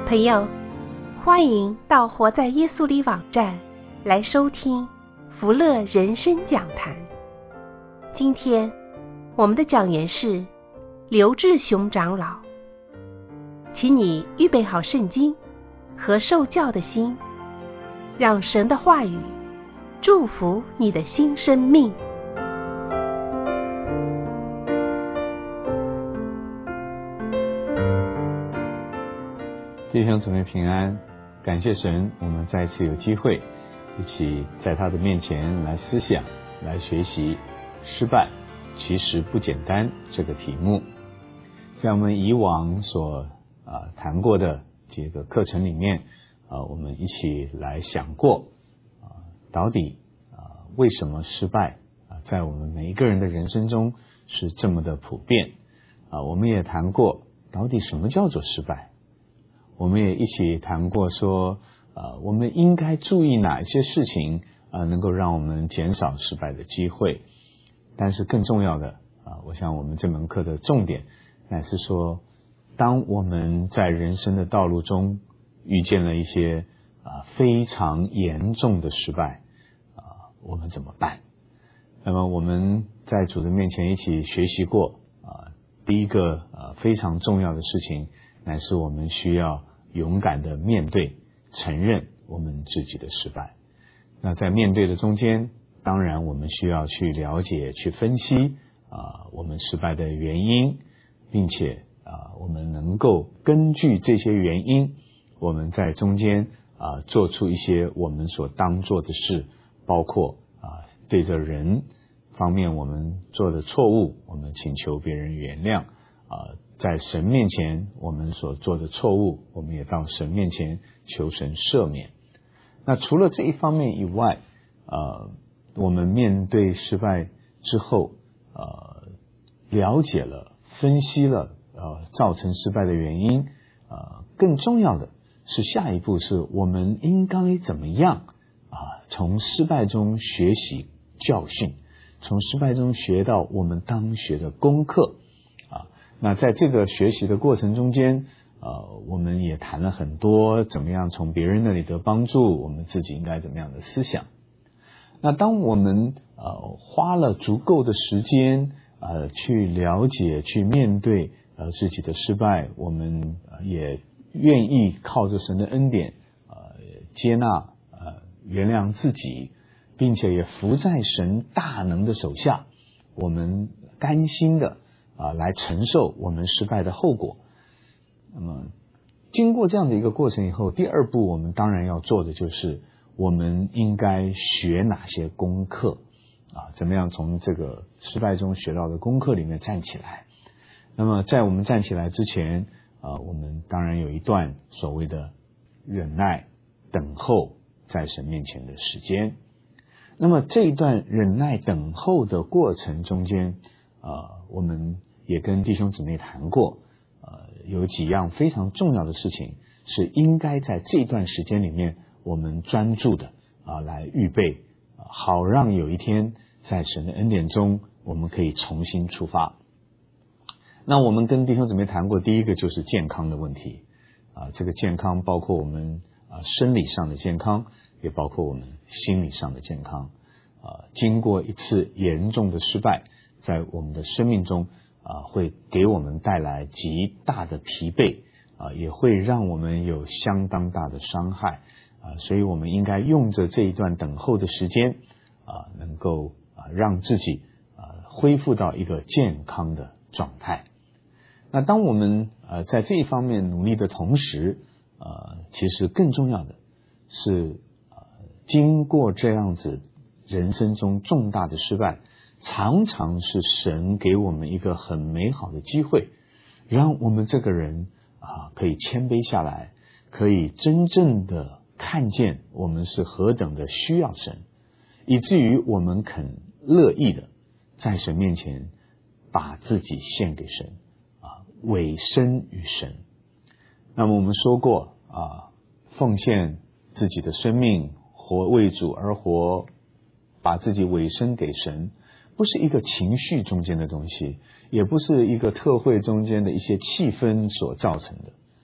朋友，欢迎到活在耶稣里网站来收听福乐人生讲坛。今天我们的讲员是刘志雄长老，请你预备好圣经和受教的心，让神的话语祝福你的新生命。 弟兄姊妹平安，感谢神，我们再次有机会一起在他的面前来思想，来学习失败其实不简单这个题目。在我们以往所谈过的这个课程里面，我们一起来想过到底为什么失败在我们每一个人的人生中是这么的普遍。我们也谈过到底什么叫做失败，我们也一起谈过说我们应该注意哪一些事情能够让我们减少失败的机会。但是更重要的我想我们这门课的重点乃是说，当我们在人生的道路中遇见了一些非常严重的失败，我们怎么办？那么我们在主的面前一起学习过第一个非常重要的事情，乃是我们需要勇敢的面对承认我们自己的失败。那在面对的中间，当然我们需要去了解去分析我们失败的原因，并且我们能够根据这些原因，我们在中间做出一些我们所当做的事，包括对着人方面我们做的错误，我们请求别人原谅，在神面前我们所做的错误，我们也到神面前求神赦免。那除了这一方面以外，我们面对失败之后了解了分析了造成失败的原因，更重要的是下一步是我们应该怎么样从失败中学习教训，从失败中学到我们当学的功课。那在这个学习的过程中间我们也谈了很多怎么样从别人那里得帮助，我们自己应该怎么样的思想。那当我们花了足够的时间去了解去面对自己的失败，我们也愿意靠着神的恩典接纳原谅自己，并且也服在神大能的手下，我们甘心的来承受我们失败的后果。那么经过这样的一个过程以后，第二步我们当然要做的就是我们应该学哪些功课怎么样从这个失败中学到的功课里面站起来。那么在我们站起来之前我们当然有一段所谓的忍耐等候在神面前的时间。那么这一段忍耐等候的过程中间我们也跟弟兄姊妹谈过有几样非常重要的事情是应该在这段时间里面我们专注的来预备好让有一天在神的恩典中我们可以重新出发。那我们跟弟兄姊妹谈过，第一个就是健康的问题这个健康包括我们生理上的健康，也包括我们心理上的健康经过一次严重的失败，在我们的生命中会给我们带来极大的疲惫也会让我们有相当大的伤害所以我们应该用着这一段等候的时间能够让自己恢复到一个健康的状态。那当我们在这一方面努力的同时其实更重要的是经过这样子人生中重大的失败，常常是神给我们一个很美好的机会，让我们这个人可以谦卑下来，可以真正的看见我们是何等的需要神，以至于我们肯乐意的在神面前把自己献给神委身于神。那么我们说过奉献自己的生命，活为主而活，把自己委身给神，不是一个情绪中间的东西，也不是一个特会中间的一些气氛所造成的。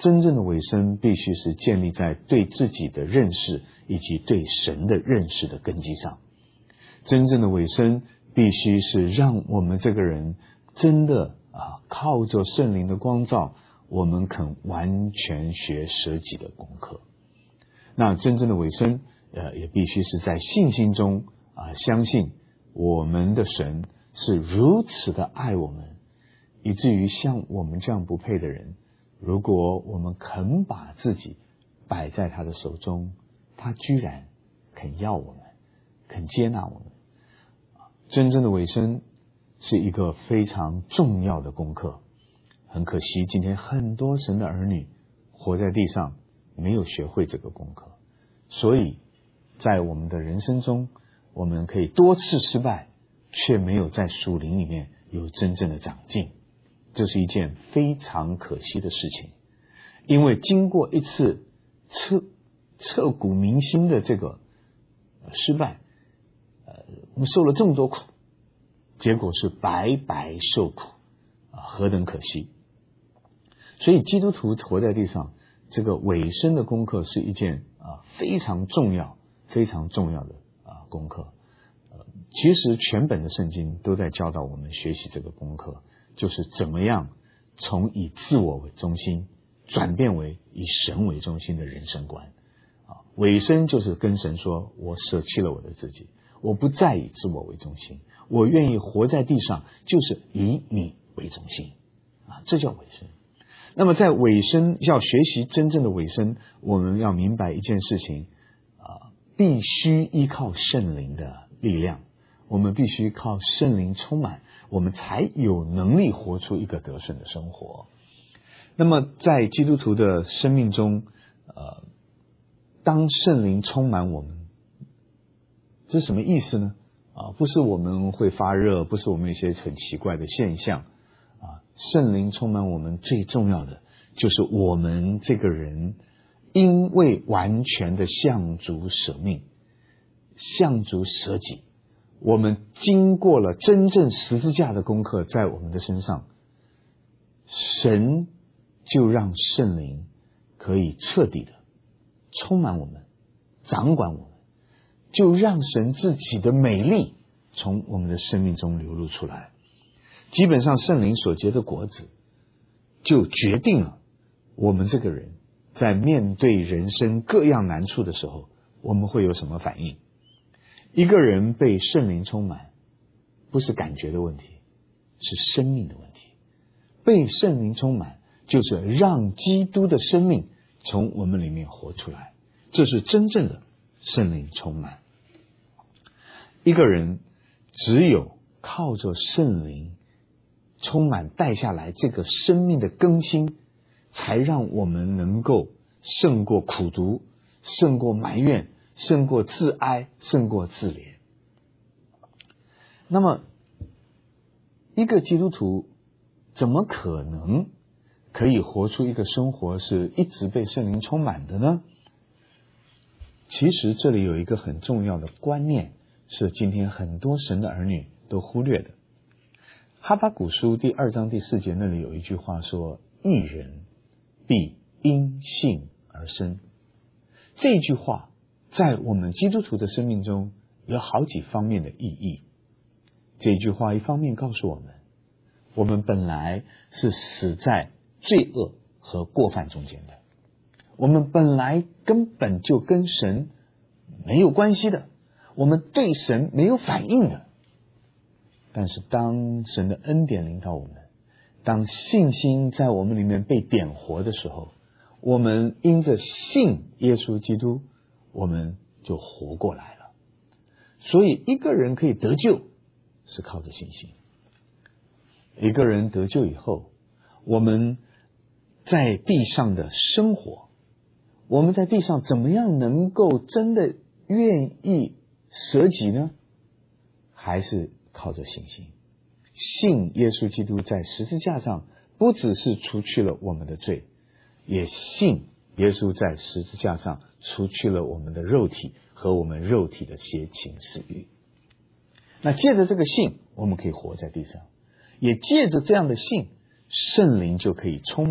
真正的委身必须是建立在对自己的认识以及对神的认识的根基上。真正的委身必须是让我们这个人真的靠着圣灵的光照，我们肯完全学舍己的功课。那真正的委身也必须是在信心中相信我们的神是如此的爱我们，以至于像我们这样不配的人，如果我们肯把自己摆在他的手中，他居然肯要我们，肯接纳我们。真正的委身是一个非常重要的功课。很可惜，今天很多神的儿女活在地上没有学会这个功课，所以在我们的人生中，我们可以多次失败，却没有在属灵里面有真正的长进。这是一件非常可惜的事情，因为经过一次彻骨铭心的这个失败，我们受了这么多苦，结果是白白受苦，何等可惜。所以基督徒活在地上，这个委身的功课是一件非常重要非常重要的功课。其实全本的圣经都在教导我们学习这个功课，就是怎么样从以自我为中心转变为以神为中心的人生观。委身就是跟神说，我舍弃了我的自己，我不再以自我为中心，我愿意活在地上就是以你为中心，这叫委身。那么在委身要学习真正的委身，我们要明白一件事情，必须依靠圣灵的力量，我们必须靠圣灵充满，我们才有能力活出一个得胜的生活。那么在基督徒的生命中，当圣灵充满我们，这是什么意思呢？不是我们会发热，不是我们一些很奇怪的现象。圣灵充满我们最重要的就是我们这个人因为完全的向主舍命，向主舍己，我们经过了真正十字架的功课在我们的身上，神就让圣灵可以彻底的充满我们，掌管我们，就让神自己的美丽从我们的生命中流露出来。基本上圣灵所结的果子就决定了我们这个人在面对人生各样难处的时候，我们会有什么反应。一个人被圣灵充满，不是感觉的问题，是生命的问题。被圣灵充满就是让基督的生命从我们里面活出来，这是真正的圣灵充满。一个人只有靠着圣灵充满带下来这个生命的更新，才让我们能够胜过苦毒，胜过埋怨，胜过自哀，胜过自怜。那么一个基督徒怎么可能可以活出一个生活是一直被圣灵充满的呢？其实这里有一个很重要的观念，是今天很多神的儿女都忽略的。哈巴谷书第2章第4节那里有一句话说，义人必因信而生。这句话在我们基督徒的生命中有好几方面的意义。这句话一方面告诉我们，我们本来是死在罪恶和过犯中间的，我们本来根本就跟神没有关系的，我们对神没有反应的。但是当神的恩典临到我们，当信心在我们里面被点活的时候，我们因着信耶稣基督，我们就活过来了。所以一个人可以得救是靠着信心。一个人得救以后，我们在地上的生活，我们在地上怎么样能够真的愿意舍己呢？还是靠着信心。信耶稣基督在十字架上不只是除去了我们的罪，也信耶稣在十字架上除去了我们的肉体和我们肉体的邪情私欲。那借着这个信，我们可以活在地上，也借着这样的信，圣灵就可以充满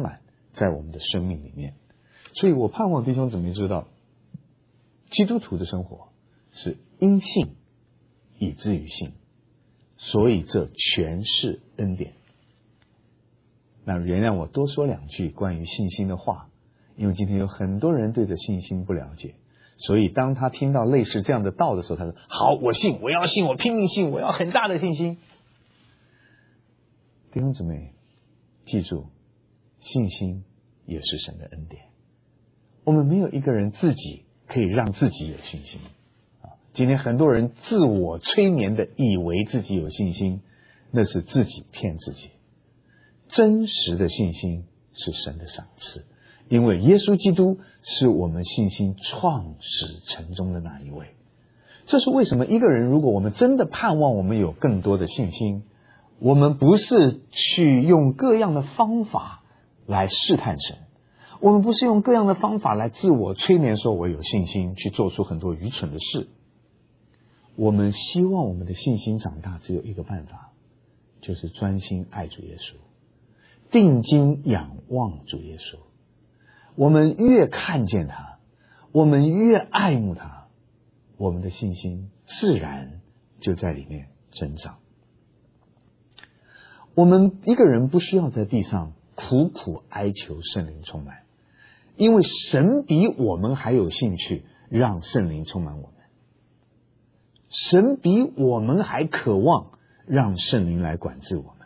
在我们的生命里面。所以我盼望弟兄姊妹知道，基督徒的生活是因信以至于信，所以这全是恩典。那原谅我多说两句关于信心的话，因为今天有很多人对着信心不了解，所以当他听到类似这样的道的时候，他说好，我信，我要信，我拼命信，我要很大的信心。弟兄姊妹记住，信心也是神的恩典。我们没有一个人自己可以让自己有信心。今天很多人自我催眠的以为自己有信心，那是自己骗自己。真实的信心是神的赏赐，因为耶稣基督是我们信心创始成终的那一位。这是为什么一个人如果我们真的盼望我们有更多的信心，我们不是去用各样的方法来试探神，我们不是用各样的方法来自我催眠说我有信心，去做出很多愚蠢的事。我们希望我们的信心长大，只有一个办法，就是专心爱主耶稣，定睛仰望主耶稣。我们越看见他，我们越爱慕他，我们的信心自然就在里面增长。我们一个人不需要在地上苦苦哀求圣灵充满，因为神比我们还有兴趣让圣灵充满我们。神比我们还渴望让圣灵来管制我们。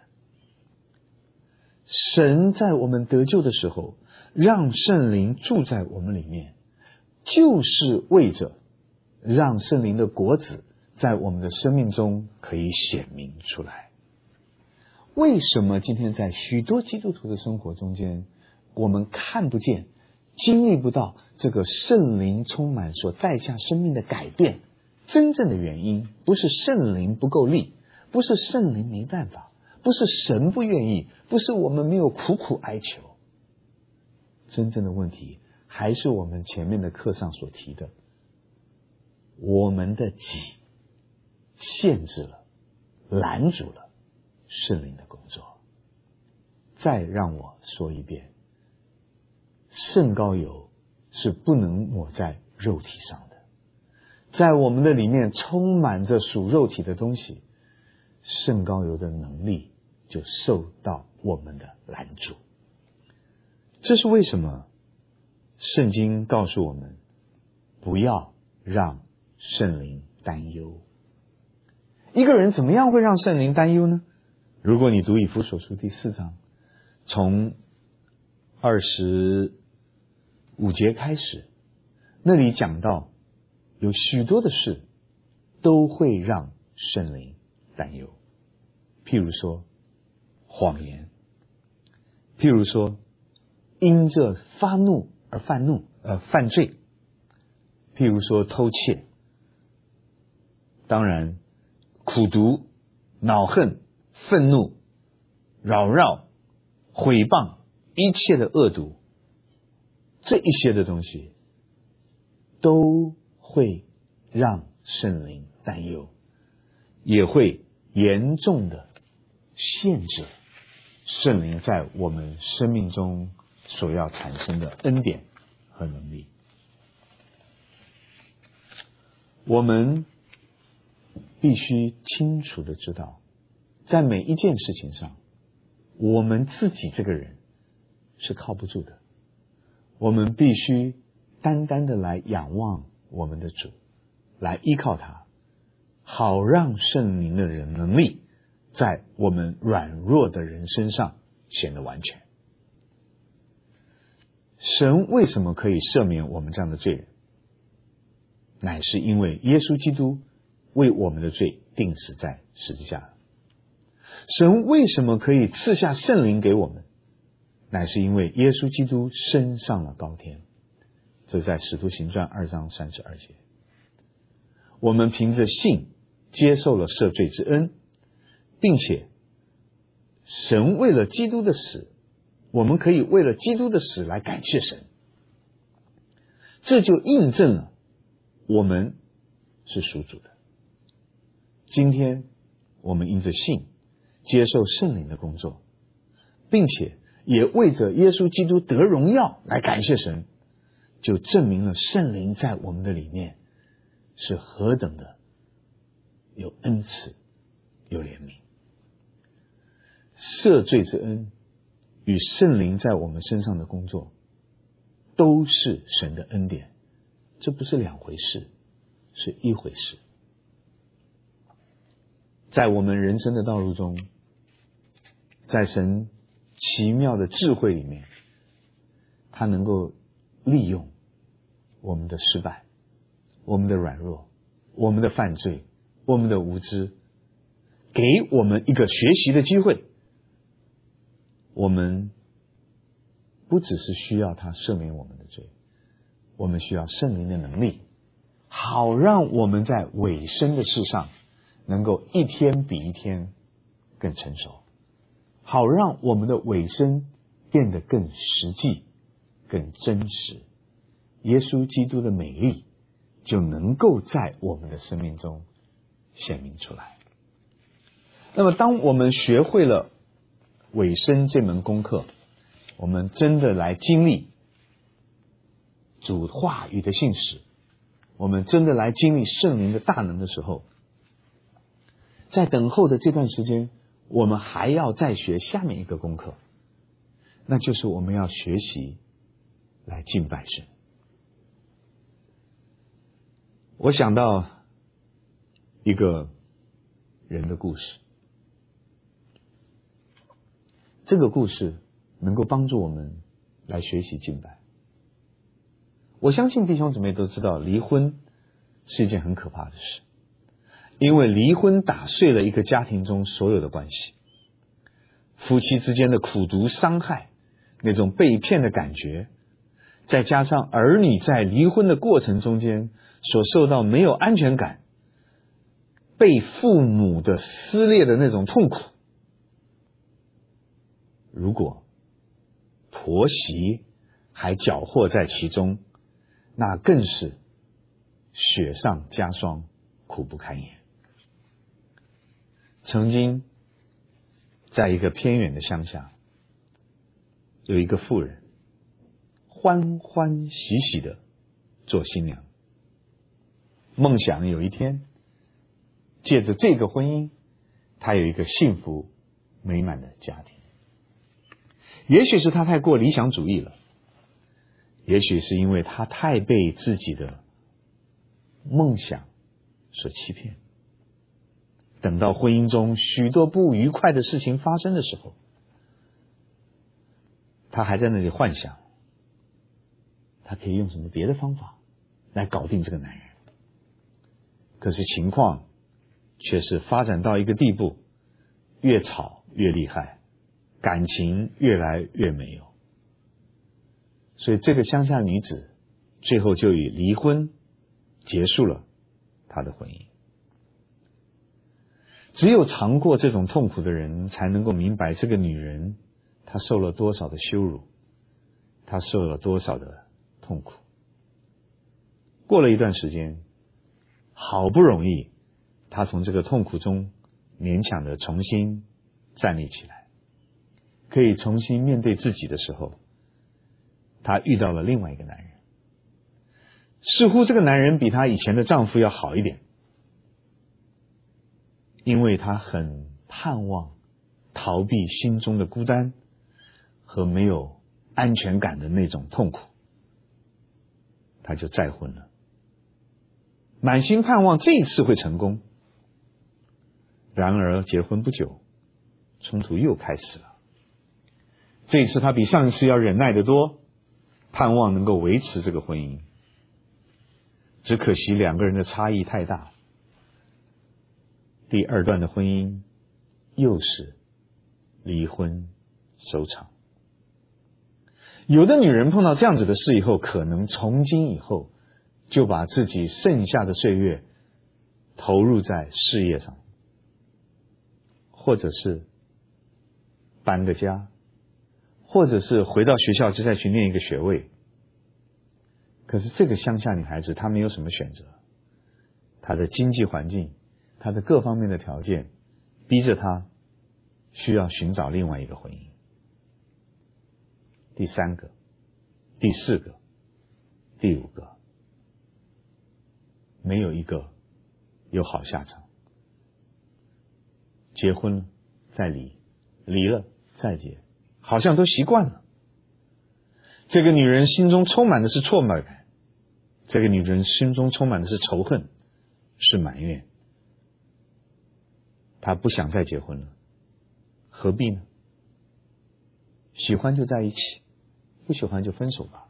神在我们得救的时候让圣灵住在我们里面，就是为着让圣灵的果子在我们的生命中可以显明出来。为什么今天在许多基督徒的生活中间，我们看不见经历不到这个圣灵充满所带下生命的改变？真正的原因不是圣灵不够力，不是圣灵没办法，不是神不愿意，不是我们没有苦苦哀求。真正的问题还是我们前面的课上所提的，我们的己限制了，拦阻了圣灵的工作。再让我说一遍，圣膏油是不能抹在肉体上的。在我们的里面充满着属肉体的东西，圣膏油的能力就受到我们的拦阻。这是为什么圣经告诉我们不要让圣灵担忧。一个人怎么样会让圣灵担忧呢？如果你读以弗所书第4章，从25节开始，那里讲到有许多的事都会让圣灵担忧。譬如说谎言，譬如说因着发怒而犯罪，譬如说偷窃，当然苦毒、恼恨、愤怒、扰扰、毁谤，一切的恶毒，这一些的东西都会让圣灵担忧，也会严重的限制圣灵在我们生命中所要产生的恩典和能力。我们必须清楚的知道，在每一件事情上，我们自己这个人是靠不住的。我们必须单单的来仰望我们的主，来依靠他，好让圣灵的能力在我们软弱的人身上显得完全。神为什么可以赦免我们这样的罪人？乃是因为耶稣基督为我们的罪钉死在十字架了。神为什么可以赐下圣灵给我们？乃是因为耶稣基督升上了高天。这在使徒行传2章32节。我们凭着信接受了赦罪之恩，并且神为了基督的死，我们可以为了基督的死来感谢神。这就印证了我们是属主的。今天我们因着信接受圣灵的工作，并且也为着耶稣基督得荣耀来感谢神，就证明了圣灵在我们的里面是何等的有恩慈有怜悯。赦罪之恩与圣灵在我们身上的工作都是神的恩典，这不是两回事，是一回事。在我们人生的道路中，在神奇妙的智慧里面，他能够利用我们的失败，我们的软弱，我们的犯罪，我们的无知，给我们一个学习的机会。我们不只是需要他赦免我们的罪，我们需要圣灵的能力，好让我们在尾声的事上能够一天比一天更成熟，好让我们的尾声变得更实际更真实，耶稣基督的美丽就能够在我们的生命中显明出来。那么当我们学会了尾声这门功课，我们真的来经历主话语的信实，我们真的来经历圣灵的大能的时候，在等候的这段时间，我们还要再学下面一个功课，那就是我们要学习来敬拜神。我想到一个人的故事，这个故事能够帮助我们来学习敬拜。我相信弟兄姊妹都知道，离婚是一件很可怕的事，因为离婚打碎了一个家庭中所有的关系，夫妻之间的苦毒伤害，那种被骗的感觉，再加上儿女在离婚的过程中间所受到没有安全感，被父母的撕裂的那种痛苦，如果婆媳还搅和在其中，那更是雪上加霜，苦不堪言。曾经在一个偏远的乡下，有一个妇人欢欢喜喜的做新娘，梦想有一天借着这个婚姻，她有一个幸福美满的家庭。也许是她太过理想主义了，也许是因为她太被自己的梦想所欺骗，等到婚姻中许多不愉快的事情发生的时候，她还在那里幻想她可以用什么别的方法来搞定这个男人。可是情况却是发展到一个地步，越吵越厉害，感情越来越没有。所以这个乡下女子最后就以离婚结束了她的婚姻。只有尝过这种痛苦的人才能够明白这个女人她受了多少的羞辱，她受了多少的痛苦。过了一段时间，好不容易她从这个痛苦中勉强的重新站立起来，可以重新面对自己的时候，她遇到了另外一个男人。似乎这个男人比她以前的丈夫要好一点，因为她很盼望逃避心中的孤单和没有安全感的那种痛苦，她就再婚了，满心盼望这一次会成功。然而结婚不久，冲突又开始了。这一次她比上一次要忍耐得多，盼望能够维持这个婚姻。只可惜两个人的差异太大，第二段的婚姻又是离婚收场。有的女人碰到这样子的事以后，可能从今以后就把自己剩下的岁月投入在事业上，或者是搬个家，或者是回到学校就再去念一个学位。可是这个乡下女孩子她没有什么选择，她的经济环境，她的各方面的条件逼着她需要寻找另外一个婚姻。 第3个、第4个、第5个，没有一个有好下场。结婚了再离，离了再结，好像都习惯了。这个女人心中充满的是挫败感，这个女人心中充满的是仇恨，是埋怨。她不想再结婚了，何必呢？喜欢就在一起，不喜欢就分手吧。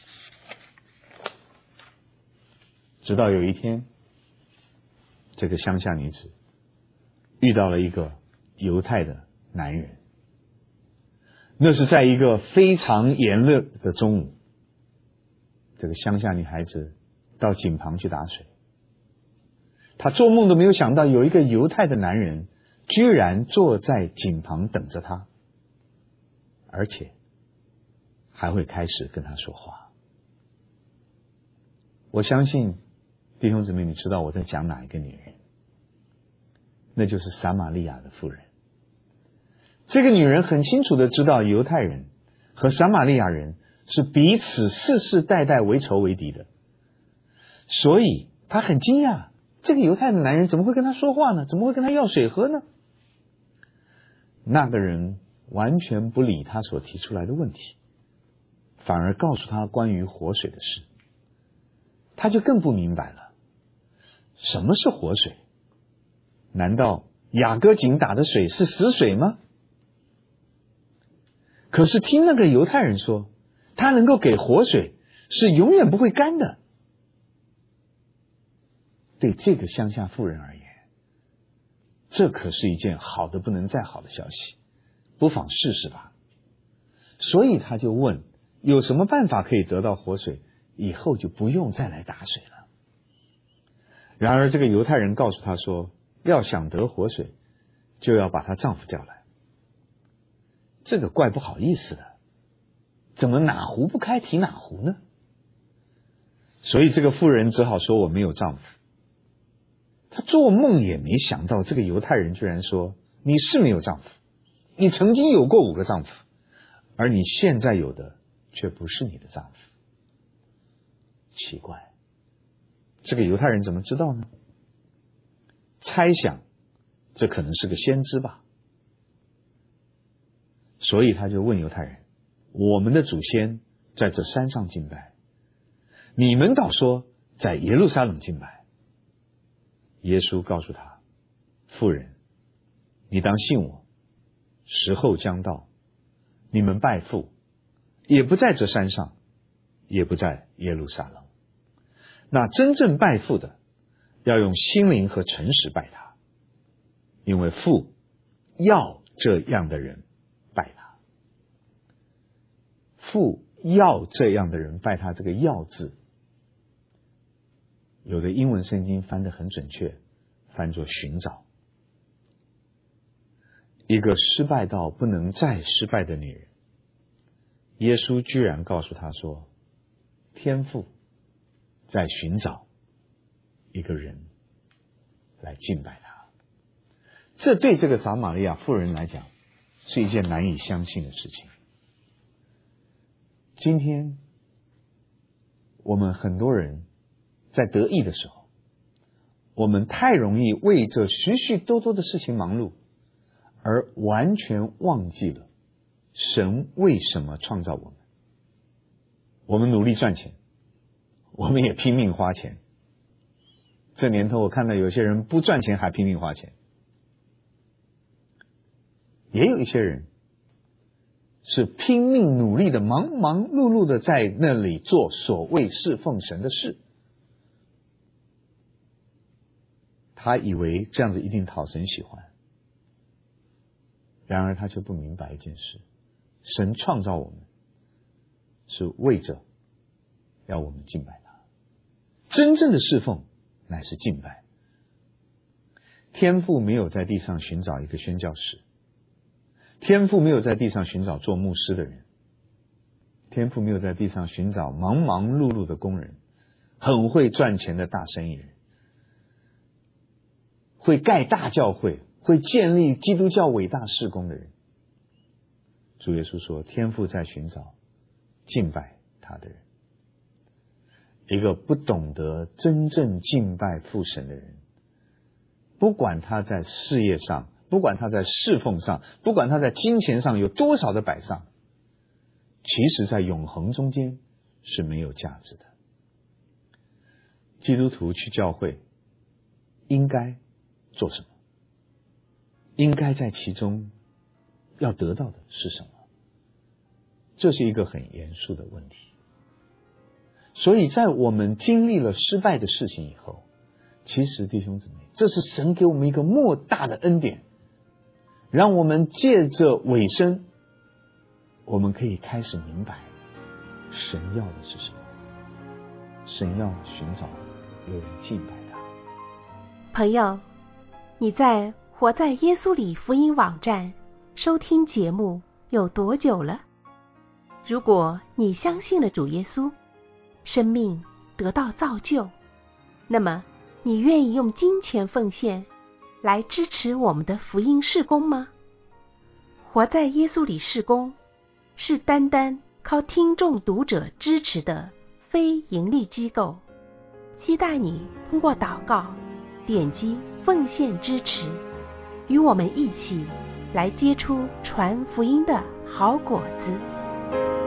直到有一天，这个乡下女子遇到了一个犹太的男人，那是在一个非常炎热的中午，这个乡下女孩子到井旁去打水，她做梦都没有想到有一个犹太的男人居然坐在井旁等着她，而且还会开始跟她说话。我相信弟兄姊妹，你知道我在讲哪一个女人，那就是撒玛利亚的妇人。这个女人很清楚的知道犹太人和撒玛利亚人是彼此世世代代为仇为敌的，所以她很惊讶，这个犹太的男人怎么会跟她说话呢？怎么会跟她要水喝呢？那个人完全不理她所提出来的问题，反而告诉她关于活水的事。她就更不明白了，什么是活水？难道雅各井打的水是死水吗？可是听那个犹太人说，他能够给活水，是永远不会干的。对这个乡下妇人而言，这可是一件好的不能再好的消息，不妨试试吧。所以他就问，有什么办法可以得到活水，以后就不用再来打水了。然而这个犹太人告诉他说，要想得活水，就要把她丈夫叫来。这个怪不好意思的，怎么哪壶不开提哪壶呢？所以这个妇人只好说，我没有丈夫。她做梦也没想到，这个犹太人居然说，你是没有丈夫，你曾经有过5个丈夫，而你现在有的却不是你的丈夫。奇怪，这个犹太人怎么知道呢？猜想这可能是个先知吧。所以他就问犹太人，我们的祖先在这山上敬拜，你们倒说在耶路撒冷敬拜。耶稣告诉他，妇人，你当信我，时候将到，你们拜父也不在这山上，也不在耶路撒冷。那真正拜父的，要用心灵和诚实拜他，因为父要这样的人拜他。父要这样的人拜他，这个要字，有的英文圣经翻得很准确，翻作寻找。一个失败到不能再失败的女人，耶稣居然告诉她说，天父在寻找一个人来敬拜他。这对这个撒玛利亚妇人来讲是一件难以相信的事情。今天我们很多人在得意的时候，我们太容易为这许许多多的事情忙碌，而完全忘记了神为什么创造我们。我们努力赚钱，我们也拼命花钱。这年头我看到有些人不赚钱还拼命花钱，也有一些人是拼命努力的忙忙碌碌的在那里做所谓侍奉神的事。他以为这样子一定讨神喜欢，然而他却不明白一件事，神创造我们是为着要我们敬拜他。真正的侍奉乃是敬拜。天父没有在地上寻找一个宣教士，天父没有在地上寻找做牧师的人，天父没有在地上寻找忙忙碌碌的工人，很会赚钱的大生意人，会盖大教会，会建立基督教伟大事工的人。主耶稣说，天父在寻找敬拜他的人。一个不懂得真正敬拜父神的人，不管他在事业上，不管他在侍奉上，不管他在金钱上有多少的摆上，其实在永恒中间是没有价值的。基督徒去教会应该做什么？应该在其中要得到的是什么？这是一个很严肃的问题。所以在我们经历了失败的事情以后，其实弟兄姊妹，这是神给我们一个莫大的恩典，让我们借着尾声，我们可以开始明白神要的是什么。神要寻找有人敬拜他。 朋友，你在活在耶稣里福音网站收听节目有多久了？如果你相信了主耶稣，生命得到造就，那么你愿意用金钱奉献来支持我们的福音事工吗？活在耶稣里事工是单单靠听众读者支持的非盈利机构，期待你通过祷告点击奉献支持，与我们一起来结出传福音的好果子。